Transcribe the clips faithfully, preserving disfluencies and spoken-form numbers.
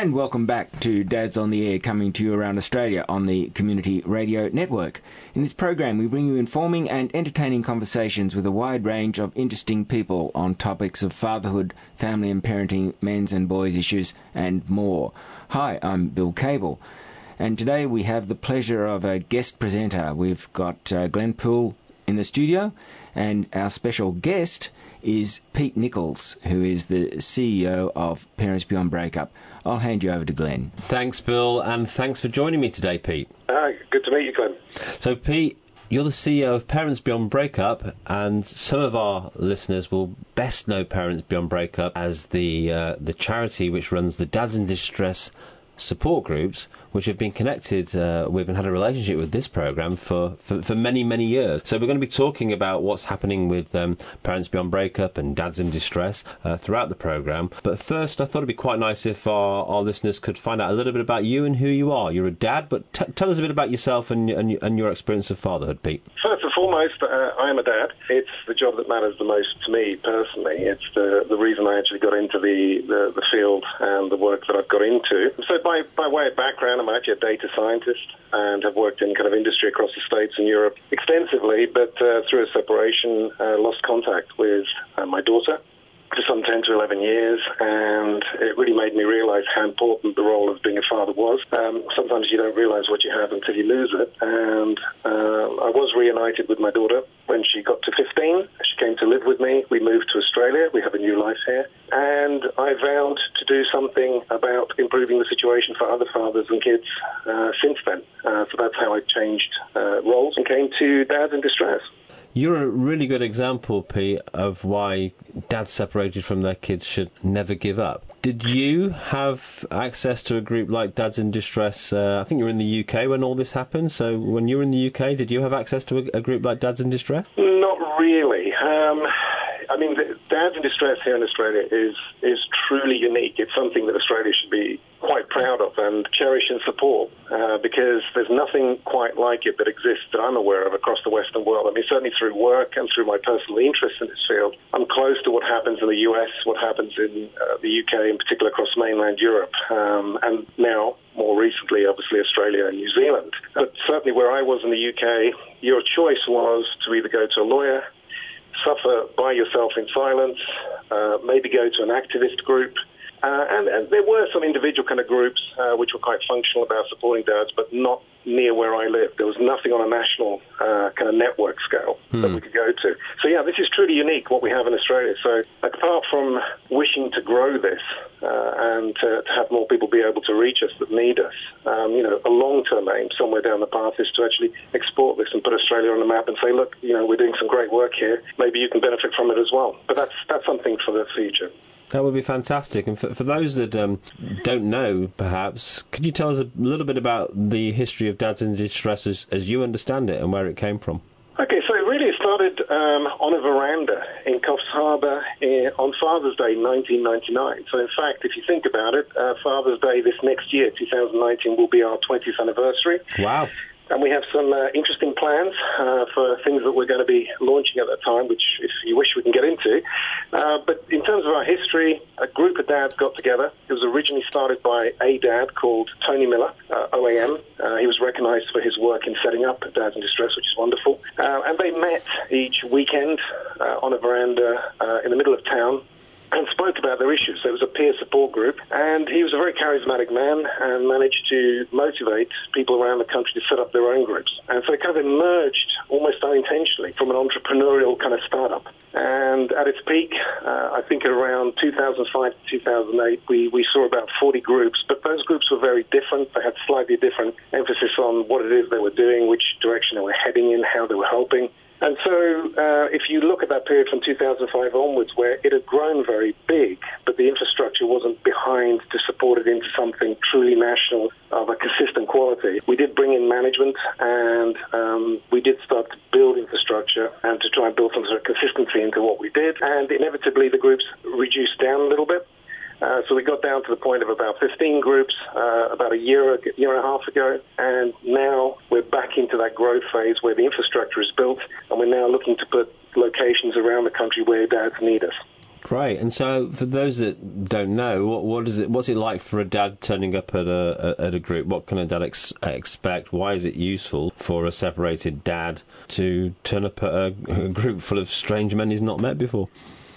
And welcome back to Dads on the Air, coming to you around Australia on the Community Radio Network. In this program, we bring you informing and entertaining conversations with a wide range of interesting people on topics of fatherhood, family and parenting, men's and boys' issues, and more. Hi, I'm Bill Cable, and today we have the pleasure of a guest presenter. We've got uh, Glenn Poole in the studio, and our special guest is Pete Nichols, who is the C E O of Parents Beyond Breakup. I'll hand you over to Glenn. Thanks, Bill, and thanks for joining me today, Pete. Uh, good to meet you, Glenn. So, Pete, you're the C E O of Parents Beyond Breakup, and some of our listeners will best know Parents Beyond Breakup as the uh, the charity which runs the Dads in Distress support groups, which have been connected uh, with and had a relationship with this programme for, for, for many, many years. So we're going to be talking about what's happening with um, Parents Beyond Breakup and Dads in Distress uh, throughout the programme. But first, I thought it'd be quite nice if our, our listeners could find out a little bit about you and who you are. You're a dad, but t- tell us a bit about yourself and, and, and your experience of fatherhood, Pete. First and foremost, uh, I am a dad. It's the job that matters the most to me personally. It's the, the reason I actually got into the, the, the field and the work that I've got into. So by, by way of background, I'm actually a data scientist and have worked in kind of industry across the States and Europe extensively, but uh, through a separation, uh, lost contact with uh, my daughter for some ten to eleven years, and it really made me realise how important the role of being a father was. Um, sometimes you don't realise what you have until you lose it, and uh, I was reunited with my daughter when she got to fifteen. She came to live with me. We moved to Australia. We have a new life here, and I vowed to do something about improving the situation for other fathers and kids uh, since then. Uh, so that's how I changed uh, roles and came to Dads in Distress. You're a really good example, Pete, of why dads separated from their kids should never give up. Did you have access to a group like Dads in Distress? Uh, I think you were in the U K when all this happened. So when you were in the U K, did you have access to a, a group like Dads in Distress? Not really. Um, I mean, the Dads in Distress here in Australia is is truly unique. It's something that Australia should be quite proud of and cherish and support uh, because there's nothing quite like it that exists that I'm aware of across the Western world. I mean, certainly through work and through my personal interest in this field, I'm close to what happens in the U S, what happens in uh, the U K, in particular across mainland Europe, um, and now, more recently, obviously, Australia and New Zealand. But certainly where I was in the U K, your choice was to either go to a lawyer, suffer by yourself in silence, uh, maybe go to an activist group. Uh, and, and there were some individual kind of groups uh, which were quite functional about supporting dads, but not near where I lived. There was nothing on a national uh, kind of network scale hmm. that we could go to. So, yeah, this is truly unique, what we have in Australia. So, apart from wishing to grow this uh, and to, to have more people be able to reach us that need us, um, you know, a long-term aim somewhere down the path is to actually export this and put Australia on the map and say, look, you know, we're doing some great work here. Maybe you can benefit from it as well. But that's that's something for the future. That would be fantastic. And for, for those that um, don't know, perhaps, could you tell us a little bit about the history of Dads in Distress as, as you understand it and where it came from? Okay, so it really started um, on a veranda in Coffs Harbour in, on Father's Day nineteen ninety-nine. So, in fact, if you think about it, uh, Father's Day this next year, two thousand nineteen, will be our twentieth anniversary. Wow. And we have some uh, interesting plans uh, for things that we're going to be launching at that time, which, if you wish, we can get into. Uh, but in terms of our history, a group of dads got together. It was originally started by a dad called Tony Miller, uh, O A M. Uh, he was recognised for his work in setting up Dads in Distress, which is wonderful. Uh, and they met each weekend uh, on a veranda uh, in the middle of town and spoke about their issues. So it was a peer support group, and he was a very charismatic man and managed to motivate people around the country to set up their own groups. And so it kind of emerged almost unintentionally from an entrepreneurial kind of startup. And at its peak, uh, I think around two thousand five to two thousand eight, we, we saw about forty groups, but those groups were very different. They had slightly different emphasis on what it is they were doing, which direction they were heading in, how they were helping. And so uh, if you look at that period from two thousand five onwards, where it had grown very big, but the infrastructure wasn't behind to support it into something truly national of a consistent quality, we did bring in management and um, we did start to build infrastructure and to try and build some sort of consistency into what we did. And inevitably the groups reduced down a little bit. Uh, so we got down to the point of about fifteen groups uh, about a year, a year and a half ago, and now we're back into that growth phase where the infrastructure is built, and we're now looking to put locations around the country where dads need us. Great. And so, for those that don't know, what, what is it? What's it like for a dad turning up at a at a group? What can a dad ex- expect? Why is it useful for a separated dad to turn up at a, a group full of strange men he's not met before?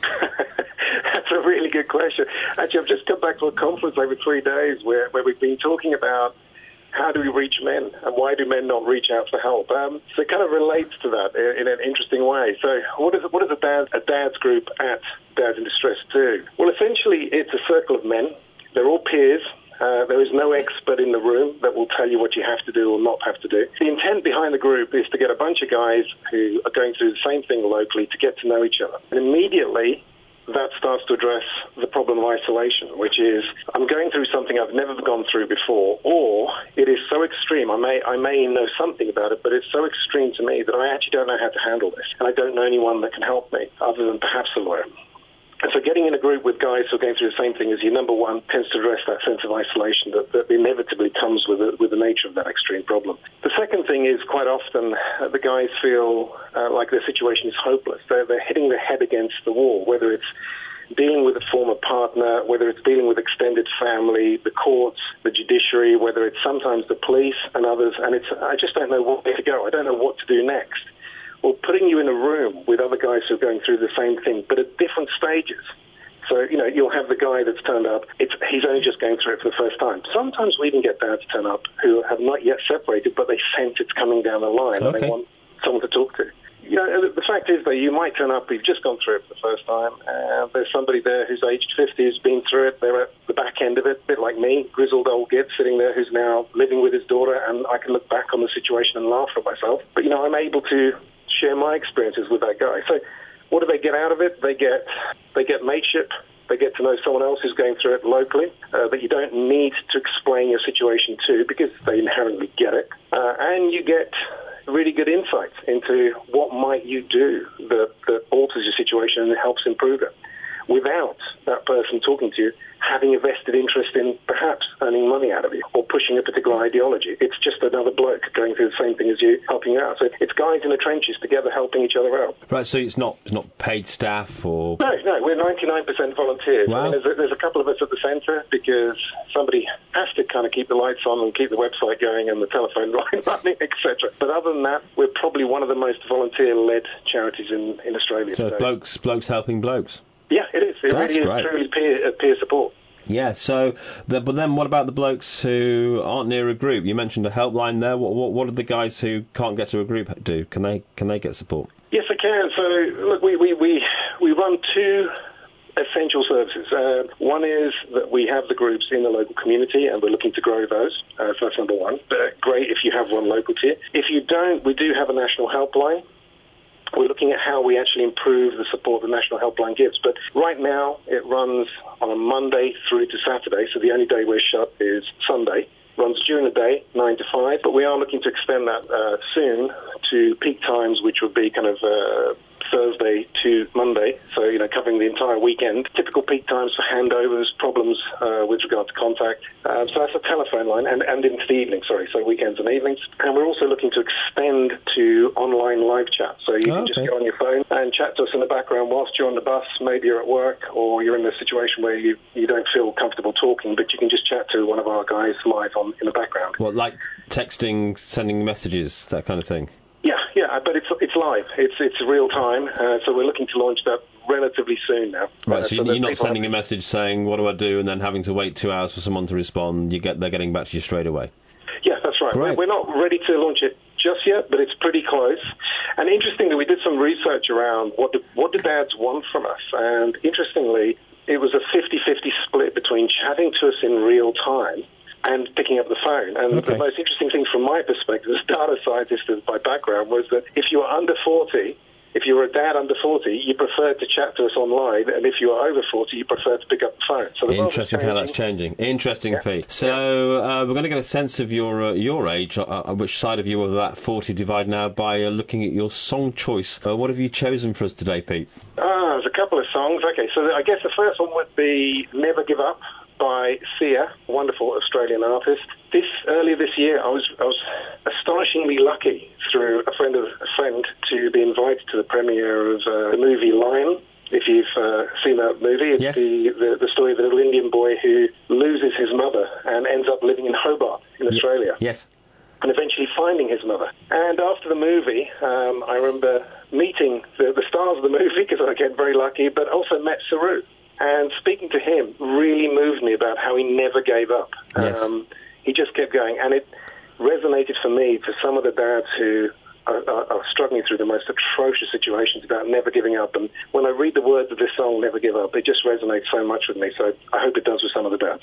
That's a really good question. Actually, I've just come back from a conference over three days where, where we've been talking about how do we reach men and why do men not reach out for help? Um, so it kind of relates to that in, in an interesting way. So what is what does a, dad, a dad's group at Dads in Distress do? Well, essentially, it's a circle of men. They're all peers. Uh, there is no expert in the room that will tell you what you have to do or not have to do. The intent behind the group is to get a bunch of guys who are going through the same thing locally to get to know each other. And immediately, that starts to address the problem of isolation, which is I'm going through something I've never gone through before, or it is so extreme, I may I may know something about it, but it's so extreme to me that I actually don't know how to handle this, and I don't know anyone that can help me other than perhaps a lawyer. And so getting in a group with guys who are going through the same thing as you, number one, tends to address that sense of isolation that, that inevitably comes with the, with the nature of that extreme problem. The second thing is quite often uh, the guys feel uh, like their situation is hopeless. They're, they're hitting their head against the wall, whether it's dealing with a former partner, whether it's dealing with extended family, the courts, the judiciary, whether it's sometimes the police and others, and it's I just don't know where to go. I don't know what to do next. Well, putting you in a room with other guys who are going through the same thing, but at different stages. So, you know, you'll have the guy that's turned up, it's, he's only just going through it for the first time. Sometimes we even get dads turn up who have not yet separated, but they sense it's coming down the line, okay, and they want someone to talk to. You know, the fact is, though, you might turn up, you've just gone through it for the first time, and there's somebody there who's aged fifty who's been through it, they're at the back end of it, a bit like me, grizzled old git sitting there who's now living with his daughter, and I can look back on the situation and laugh at myself. But, you know, I'm able to share my experiences with that guy. So what do they get out of it? They get they get mateship. They get to know someone else who's going through it locally uh, that you don't need to explain your situation to because they inherently get it. Uh, and you get really good insights into what might you do that, that alters your situation and helps improve it without that person talking to you having a vested interest in perhaps earning money out of you or pushing a particular ideology. It's just another bloke going through the same thing as you, helping you out. So it's guys in the trenches together helping each other out. Right, so it's not it's not paid staff or... No, no, we're ninety-nine percent volunteers. Wow. I mean, there's, a, there's a couple of us at the centre because somebody has to kind of keep the lights on and keep the website going and the telephone line running, et cetera. But other than that, we're probably one of the most volunteer-led charities in, in Australia. So today. blokes, blokes helping blokes. Yeah, it is. It That's really is great. truly peer, uh, peer support. Yeah, so, the, but then what about the blokes who aren't near a group? You mentioned a helpline there. What, what, what do the guys who can't get to a group do? Can they can they get support? Yes, they can. So, look, we, we, we, we run two essential services. Uh, one is that we have the groups in the local community and we're looking to grow those. Uh, so that's number one. But great if you have one local to you. If you don't, we do have a national helpline. We're looking at how we actually improve the support the National Helpline gives. But right now, it runs on a Monday through to Saturday, so the only day we're shut is Sunday. Runs during the day, nine to five, but we are looking to extend that uh, soon to peak times, which would be kind of uh, Thursday to Monday, so, you know, covering the entire weekend. Typical peak times for handovers, problems uh, with regard to contact. Um, so that's a telephone line, and, and into the evening, sorry, so weekends and evenings. And we're also looking to extend to online live chat, so you oh, can just okay. go on your phone and chat to us in the background whilst you're on the bus, maybe you're at work, or you're in a situation where you, you don't feel comfortable talking, but you can just chat to one of our guys live on in the background. What, like texting, sending messages, that kind of thing? Yeah, yeah, but it's it's live. It's it's real time. Uh, so we're looking to launch that relatively soon now. Right, uh, so, so you're not sending have... a message saying, what do I do, and then having to wait two hours for someone to respond. You get They're getting back to you straight away. Yeah, that's right. We're, we're not ready to launch it just yet, but it's pretty close. And interestingly, we did some research around what do, what do dads want from us. And interestingly, it was a fifty-fifty split between chatting to us in real time and picking up the phone. And okay. the most interesting thing from my perspective as data scientist by background was that if you were under forty, if you were a dad under forty, you preferred to chat to us online, and if you were over forty, you preferred to pick up the phone. So the Interesting how that's changing. Interesting, yeah. Pete. So uh, we're going to get a sense of your uh, your age, uh, uh, which side of you of that forty divide now, by uh, looking at your song choice. Uh, what have you chosen for us today, Pete? Ah, there's a couple of songs. Okay, so I guess the first one would be Never Give Up by Sia, wonderful Australian artist. This earlier this year, I was I was astonishingly lucky through a friend of a friend to be invited to the premiere of uh, the movie Lion, if you've uh, seen that movie. It's yes. the, the, the story of the little Indian boy who loses his mother and ends up living in Hobart in y- Australia. Yes. And eventually finding his mother. And after the movie, um, I remember meeting the, the stars of the movie, because I get very lucky, but also met Saru. And speaking to him really moved me about how he never gave up. Yes. Um, he just kept going. And it resonated for me for some of the dads who are, are, are struggling through the most atrocious situations about never giving up. And when I read the words of this song, Never Give Up, it just resonates so much with me. So I hope it does with some of the dads.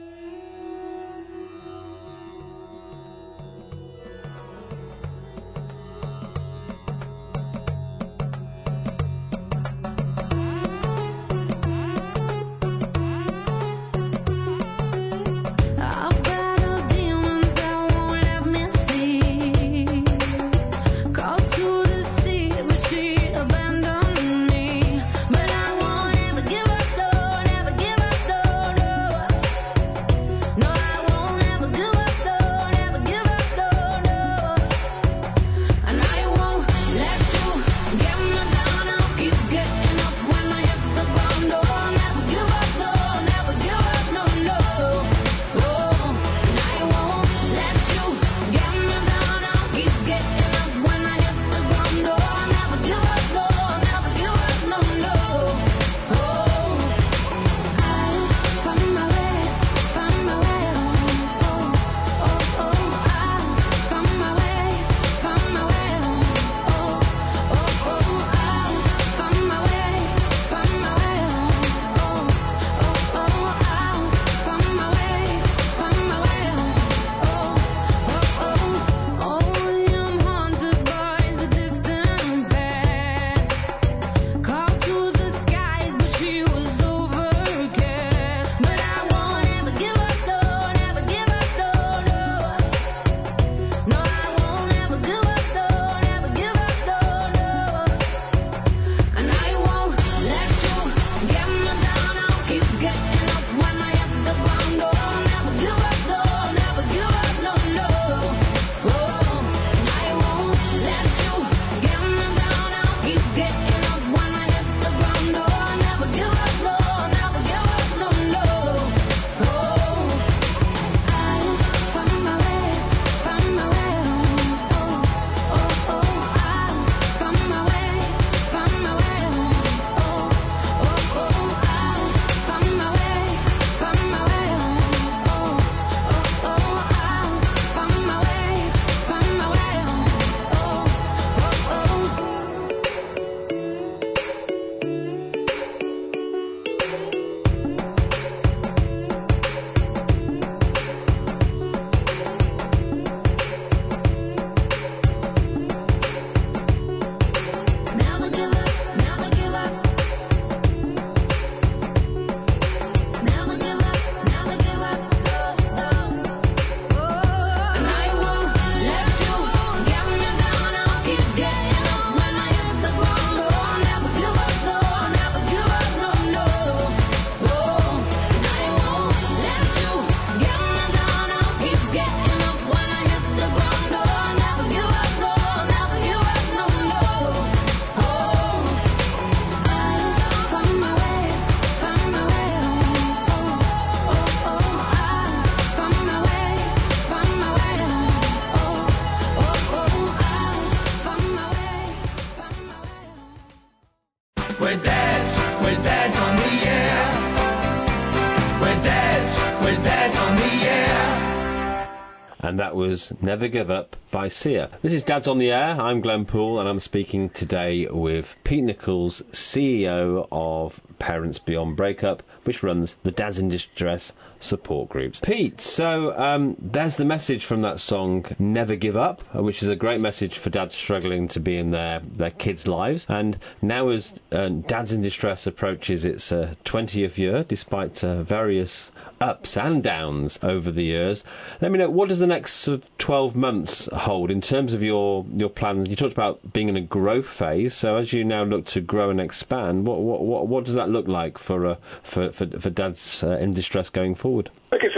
We're dads, we're dads on the air. We're dads, we're dads on the air. And that was Never Give Up by Sia. This is Dads on the Air. I'm Glenn Poole, and I'm speaking today with Pete Nichols, C E O of Parents Beyond Breakup, which runs the Dads in Distress support groups. Pete, so um, there's the message from that song, Never Give Up, which is a great message for dads struggling to be in their, their kids' lives. And now as uh, Dads in Distress approaches its uh, twentieth year, despite uh, various ups and downs over the years, let me know, what does the next uh, twelve months hold in terms of your, your plans? You talked about being in a growth phase, so as you now look to grow and expand, what what what, what does that look like for uh, for, for for dads uh, in distress going forward? I consider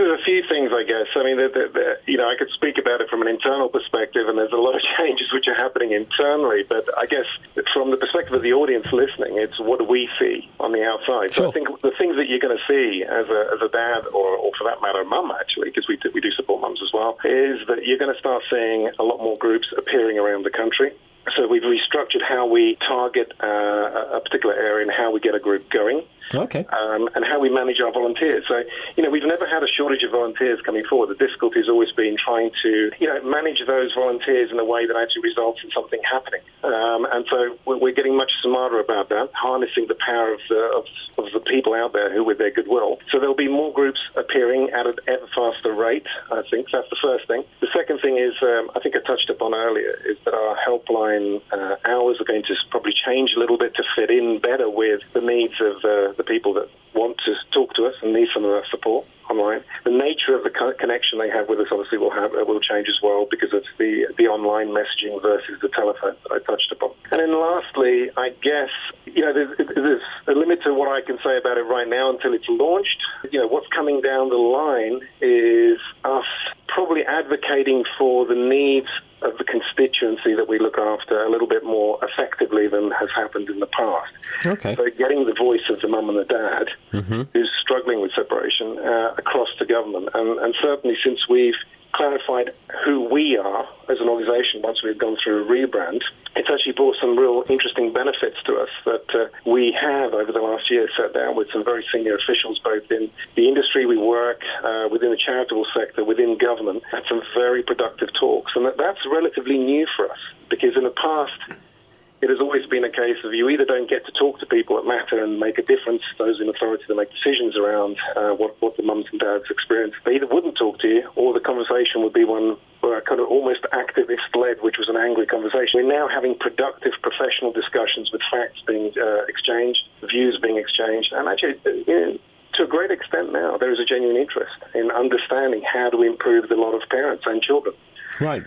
there's a few things, I guess. I mean, the, the, the, you know, I could speak about it from an internal perspective, and there's a lot of changes which are happening internally. But I guess from the perspective of the audience listening, it's what do we see on the outside. Sure. So I think the things that you're going to see as a, as a dad, or, or for that matter, a mum, actually, because we do, we do support mums as well, is that you're going to start seeing a lot more groups appearing around the country. So we've restructured how we target uh, a particular area and how we get a group going. Okay. Um, and how we manage our volunteers. So, you know, we've never had a shortage of volunteers coming forward. The difficulty has always been trying to, you know, manage those volunteers in a way that actually results in something happening. Um, and so we're getting much smarter about that, harnessing the power of the, of, of the people out there who with their goodwill. So there'll be more groups appearing at an ever faster rate, I think. That's the first thing. The second thing is, um, I think I touched upon earlier, is that our helpline uh, hours are going to probably change a little bit to fit in better with the needs of uh, the people that want to talk to us and need some of our support online. The nature of the co- connection they have with us obviously will have uh, will change as well, because of the the online messaging versus the telephone that I touched upon. And then lastly, I guess, you know, there's, there's a limit to what I can say about it right now until it's launched. You know, what's coming down the line is us probably advocating for the needs of the constituency that we look after a little bit more effectively than has happened in the past. Okay. So getting the voice of the mum and the dad mm-hmm. who's struggling with separation uh, across to government. And, and certainly since we've clarified who we are as an organisation once we've gone through a rebrand, it's actually brought some real interesting benefits to us that uh, we have over the last year sat down with some very senior officials both in the industry we work, uh, within the charitable sector, within government, had some very productive talks. And that, that's relatively new for us, because in the past it has always been a case of you either don't get to talk to people that matter and make a difference, those in authority that make decisions around uh, what, what the mums and dads experience. They either wouldn't talk to you, or the conversation would be one uh, kind of almost activist-led, which was an angry conversation. We're now having productive professional discussions with facts being uh, exchanged, views being exchanged, and actually, uh, you know, to a great extent now, there is a genuine interest in understanding how to improve the lot of parents and children. Right.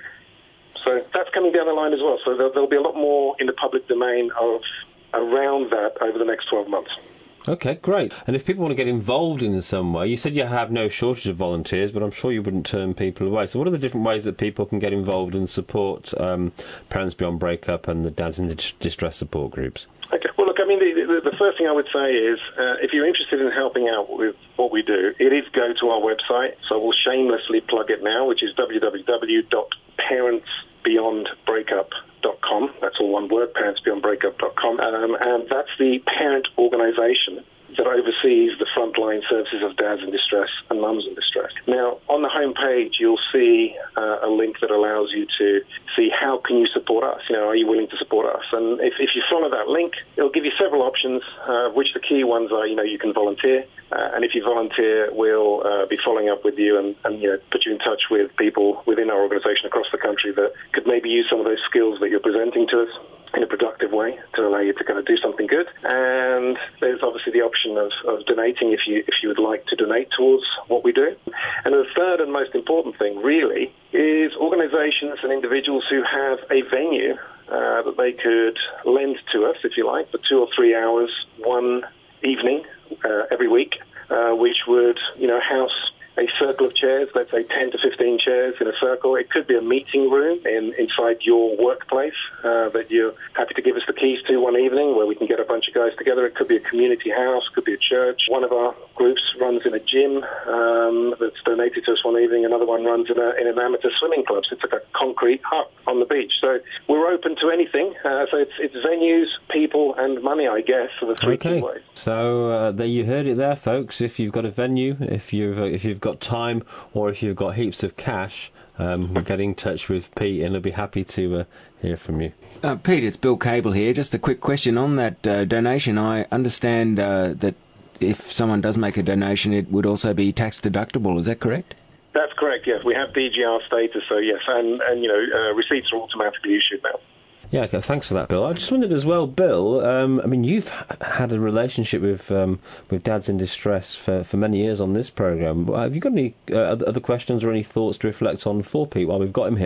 So that's coming down the line as well. So there'll, there'll be a lot more in the public domain of around that over the next twelve months. Okay, great. And if people want to get involved in some way, you said you have no shortage of volunteers, but I'm sure you wouldn't turn people away. So what are the different ways that people can get involved and support um, Parents Beyond Breakup and the Dads in Distress support groups? Okay. Well, look, I mean, the, the, the first thing I would say is, uh, if you're interested in helping out with what we do, it is go to our website. So we'll shamelessly plug it now, which is w w w dot parents beyond breakup dot com. That's all one word, parents beyond breakup dot com. Um, and that's the parent organisation that oversees the frontline services of dads in distress and mums in distress. Now, on the home page, you'll see uh, a link that allows you to see how can you support us. You know, are you willing to support us? And if, if you follow that link, it'll give you several options, uh, which the key ones are, you know, you can volunteer. Uh, and if you volunteer, we'll uh, be following up with you and, and, you know, put you in touch with people within our organisation across the country that could maybe use some of those skills that you're presenting to us in a productive way to allow you to kind of do something good. And there's obviously the option of, of donating if you if you would like to donate towards what we do. And the third and most important thing, really, is organisations and individuals who have a venue uh, that they could lend to us, if you like, for two or three hours, one evening uh, every week, uh, which would, you know, house a circle of chairs, let's say ten to fifteen chairs in a circle. It could be a meeting room in, inside your workplace uh, that you're happy to give us the keys to one evening, where we can get a bunch of guys together. It could be a community house, could be a church. One of our groups runs in a gym um, that's donated to us one evening. Another one runs in, a, in an amateur swimming club. So it's like a concrete hut on the beach. So we're open to anything. Uh, so it's, it's venues, people, and money, I guess, are the three okay. key ways. So uh, there you heard it there, folks. If you've got a venue, if you've uh, if you've got time, or if you've got heaps of cash, um, get in touch with Pete and he'll be happy to uh, hear from you. Uh, Pete, it's Bill Cable here. Just a quick question on that uh, donation. I understand uh, that if someone does make a donation, it would also be tax deductible. Is that correct? That's correct, yes. We have D G R status, so yes. And, and you know, uh, receipts are automatically issued now. Yeah, okay, thanks for that, Bill. I just wondered as well, Bill, um, I mean, you've h- had a relationship with um, with Dads in Distress for, for many years on this programme. Have you got any uh, other questions or any thoughts to reflect on for Pete while we've got him here?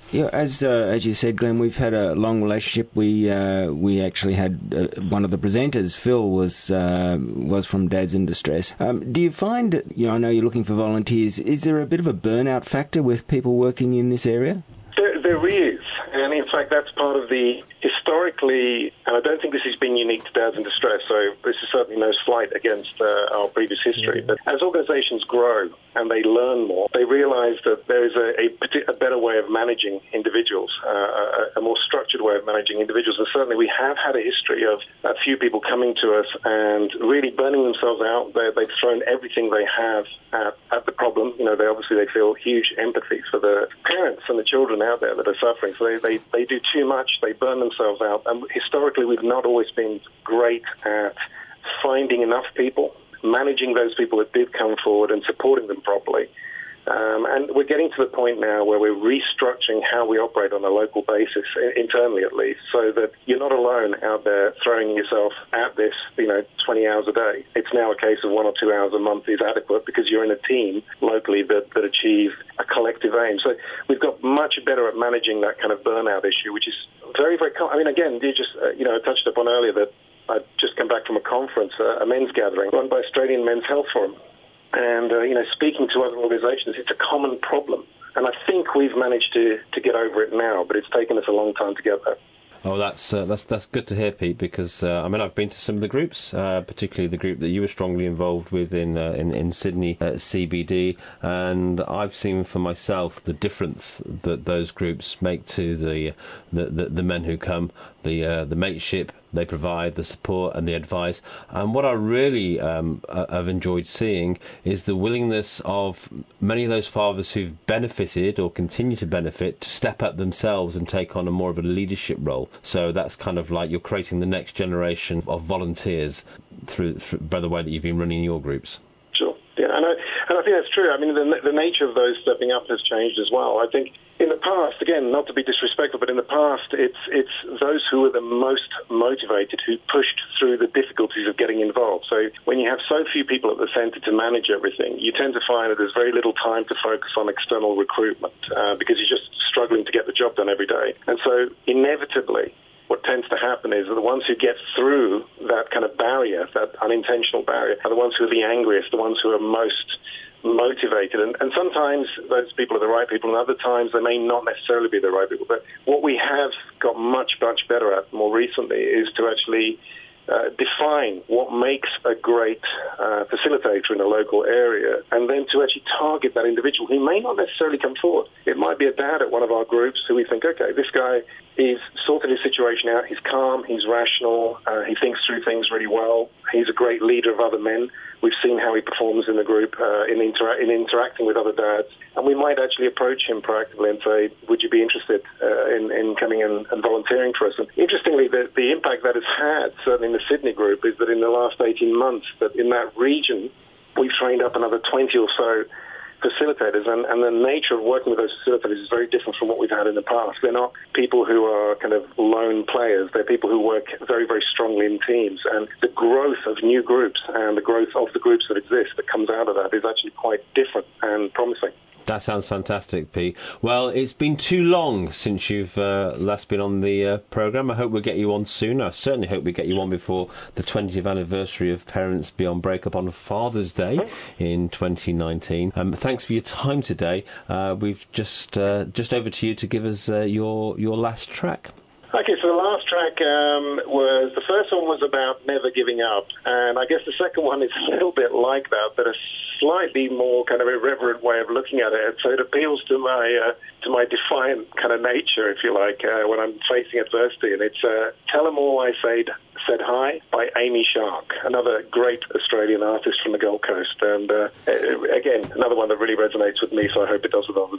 Yeah, as uh, as you said, Glenn, we've had a long relationship. We uh, we actually had uh, one of the presenters, Phil, was uh, was from Dads in Distress. Um, do you find, you know, I know you're looking for volunteers. Is there a bit of a burnout factor with people working in this area? There, there is, and in fact, that's part of the historically, and I don't think this has been unique to Dads in Distress, so this is certainly no slight against uh, our previous history, but as organizations grow and they learn more, they realize that there is a, a, a better way of managing individuals, uh, a, a more structured way of managing individuals, and certainly we have had a history of a few people coming to us and really burning themselves out. They, they've thrown everything they have at, at the problem. You know, they obviously they feel huge empathy for the parents and the children out there that are suffering, so they, they, they do too much, they burn themselves out, and historically we've not always been great at finding enough people, managing those people that did come forward and supporting them properly. Um, and we're getting to the point now where we're restructuring how we operate on a local basis, internally at least, so that you're not alone out there throwing yourself at this, you know, twenty hours a day. It's now a case of one or two hours a month is adequate because you're in a team locally that, that achieve a collective aim. So we've got much better at managing that kind of burnout issue, which is very, very common. I mean, again, you just, uh, you know, touched upon earlier that I'd just come back from a conference, uh, a men's gathering run by Australian Men's Health Forum. And, uh, you know, speaking to other organisations, it's a common problem. And I think we've managed to, to get over it now, but it's taken us a long time to get there. Oh, that's uh, that's that's good to hear, Pete. Because uh, I mean, I've been to some of the groups, uh, particularly the group that you were strongly involved with in uh, in, in Sydney uh, C B D, and I've seen for myself the difference that those groups make to the the, the, the men who come, the uh, the mateship they provide, the support and the advice. And what I really um, uh, have enjoyed seeing is the willingness of many of those fathers who've benefited or continue to benefit to step up themselves and take on a more of a leadership role. So that's kind of like you're creating the next generation of volunteers through, through by the way that you've been running your groups. Sure. Yeah, and I, and I think that's true. I mean, the, the nature of those stepping up has changed as well. I think in the past, again, not to be disrespectful, but in the past, it's it's those who were the most motivated who pushed through the difficulties of getting involved. So when you have so few people at the centre to manage everything, you tend to find that there's very little time to focus on external recruitment uh, because you're just struggling to get the job done every day. And so inevitably, what tends to happen is that the ones who get through that kind of barrier, that unintentional barrier, are the ones who are the angriest, the ones who are most motivated. And, and sometimes those people are the right people, and other times they may not necessarily be the right people. But what we have got much, much better at more recently is to actually uh, define what makes a great uh, facilitator in a local area, and then to actually target that individual who may not necessarily come forward. It might be a dad at one of our groups who we think, okay, this guy He's sorted his situation out. He's calm. He's rational. Uh, he thinks through things really well. He's a great leader of other men. We've seen how he performs in the group uh, in, intera- in interacting with other dads. And we might actually approach him proactively and say, would you be interested uh, in, in coming in and volunteering for us? And interestingly, the, the impact that has had, certainly in the Sydney group, is that in the last eighteen months, that in that region, we've trained up another twenty or so facilitators, and, and the nature of working with those facilitators is very different from what we've had in the past. They're not people who are kind of lone players. They're people who work very, very strongly in teams, and the growth of new groups and the growth of the groups that exist that comes out of that is actually quite different and promising. That sounds fantastic, Pete. Well, it's been too long since you've uh, last been on the uh, programme. I hope we'll get you on soon. I certainly hope we get you on before the twentieth anniversary of Parents Beyond Breakup on Father's Day in twenty nineteen. Um, thanks for your time today. Uh, we've just uh, just over to you to give us uh, your your last track. Okay, so the last track um, was, the first one was about never giving up, and I guess the second one is a little bit like that, but a slightly more kind of irreverent way of looking at it. So it appeals to my uh, to my defiant kind of nature, if you like, uh, when I'm facing adversity. And it's uh, Tell 'Em All I Said, Said Hi by Amy Shark, another great Australian artist from the Gold Coast. And uh, again, another one that really resonates with me, so I hope it does with others.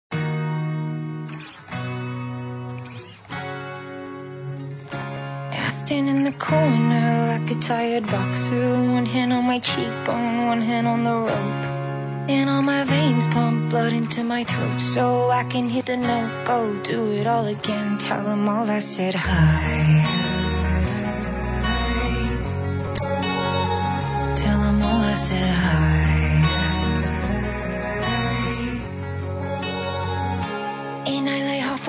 Stand in the corner like a tired boxer, one hand on my cheekbone, one hand on the rope, and all my veins pump blood into my throat so I can hit the note, go do it all again. Tell them all I said hi. Tell them all I said hi. And I lay half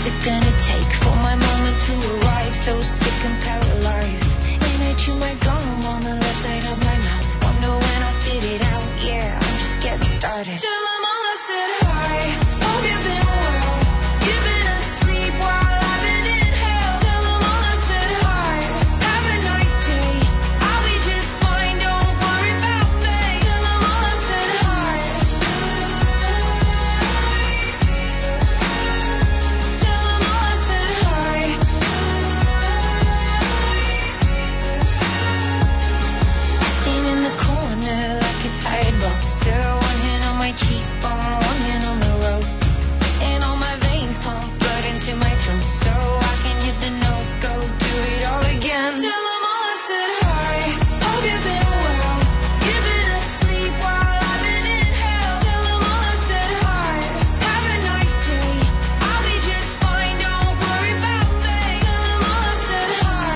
What's it gonna take for my moment to arrive? So sick and paralyzed. And I chew my gum on the left side of my mouth. Wonder when I'll spit it out. Yeah, I'm just getting started. Tell them all I said hi. Hope you've been well. You've been asleep while I've been in hell. Tell them all I said hi. Have a nice day. I'll be just fine. Don't worry about me. Tell them all I said hi. Tell them all I said hi. Sitting in the corner like a tired boxer. One hand on my cheekbone, one hand on the rope. And all my veins pump blood into my throat. So I can hit the note, go do it all again. Tell them all I said hi. Hope you've been well. You've been asleep while I've been in hell. Tell them all I said hi. Have a nice day. I'll be just fine. Don't worry about me. Tell them all I said hi.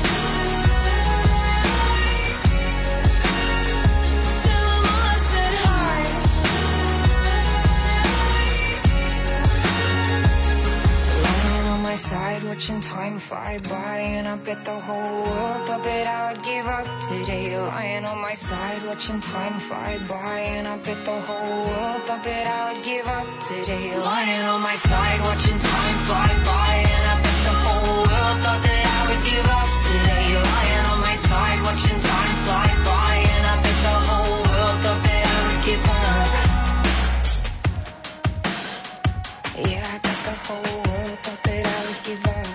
Tell them all I said hi. Lying on my side, watching time fly by, and I bet the whole world thought that I would give up today. Lying on my side, watching time fly by, and I bet the whole world thought that I would give up today. Lying on my side, watching time fly by, and I bet the whole world thought that I would give up today. Lying on my side, watching time fly by, and I bet the whole world thought that I would give up. Yeah, I bet the whole world thought that I would give up.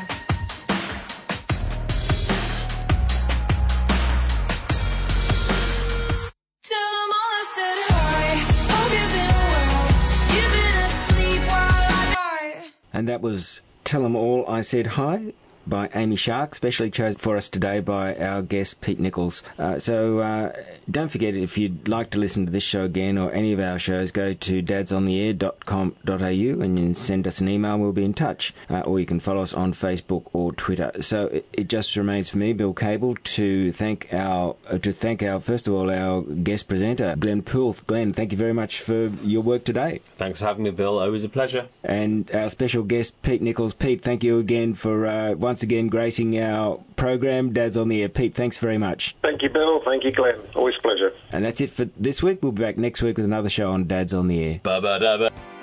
Tell them all I said hi. Hope you've been well. You've been asleep while I die. And that was Tell 'em All I Said Hi by Amy Shark, specially chosen for us today by our guest Pete Nichols. Uh, so uh, don't forget, if you'd like to listen to this show again or any of our shows, go to dads on the air dot com dot a u and you can send us an email. We'll be in touch, uh, or you can follow us on Facebook or Twitter. So it, it just remains for me, Bill Cable, to thank our uh, to thank our first of all our guest presenter, Glenn Poolth. Glenn, thank you very much for your work today. Thanks for having me, Bill. Always a pleasure. And our special guest, Pete Nichols. Pete, thank you again for uh, once again gracing our program, Dads on the Air. Pete, thanks very much. Thank you, Bill. Thank you, Glenn. Always a pleasure. And that's it for this week. We'll be back next week with another show on Dads on the Air. Ba-ba-da-ba.